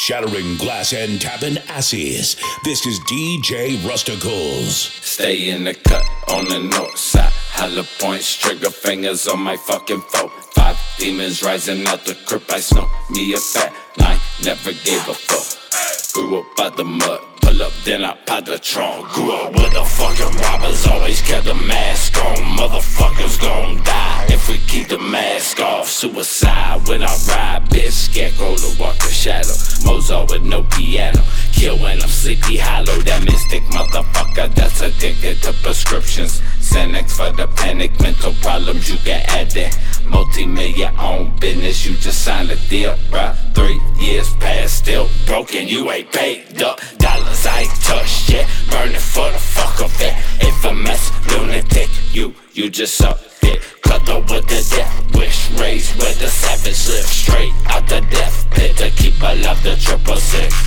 Shattering glass and tapping asses. This is DJ Rusticles. Stay in the cut on the north side. Hollow points, trigger fingers on my fucking foe. 5 demons rising out the crypt. I smoke me a fat line, never gave a fuck. Grew up by the mud, pull up then I pop the trunk. Grew up with the fucking robbers, always kept the mask on. Motherfuckers gon' die if we keep the mask off. Suicide when I ride, bitch. Scarecrow to walk the shadow. Mozart with no piano. Kill when I'm sleepy hollow. That mystic motherfucker that's addicted to prescriptions. Xanax for the panic, mental problems you can add that. Multi-million own business, you just signed a deal, bruh. 3 years past, still broken, you ain't paid up. Dollars I ain't touched yet, burning for the fuck of it. Infamous lunatic, you just suck it. Cut up with the death wish, raised with the savage live. Straight out the death pit to keep alive the 666.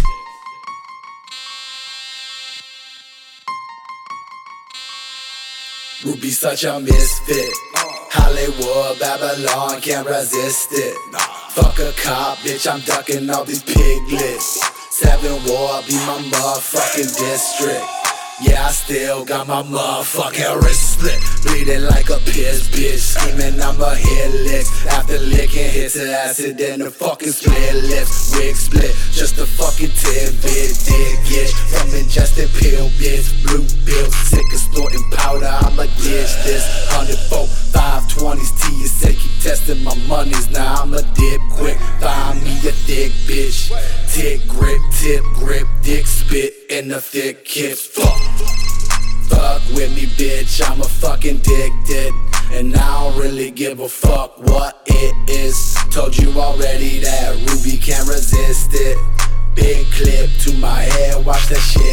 Ruby such a misfit. Hollywood, Babylon, can't resist it. Fuck a cop, bitch, I'm ducking all these piglets. 7 War, be my motherfucking district. Yeah, I still got my motherfucking wrist split. Bleeding like a piss bitch, screaming I'ma hit licks. After licking hits of acid, then the fucking split lips. Wig split, just a fucking tidbit. Dig it, from ingesting pill bits. Blue bill, sick of snorting powder, I'ma ditch this. 104, 520s, TSA, keep testing my monies. Now I'ma dip quick, find me a thick bitch. Tick grip, tip grip, dick spit in the thick hips. Fuck with me, bitch, I'm a fucking addicted. And I don't really give a fuck what it is. Told you already that Ruby can't resist it. Big clip to my head, watch that shit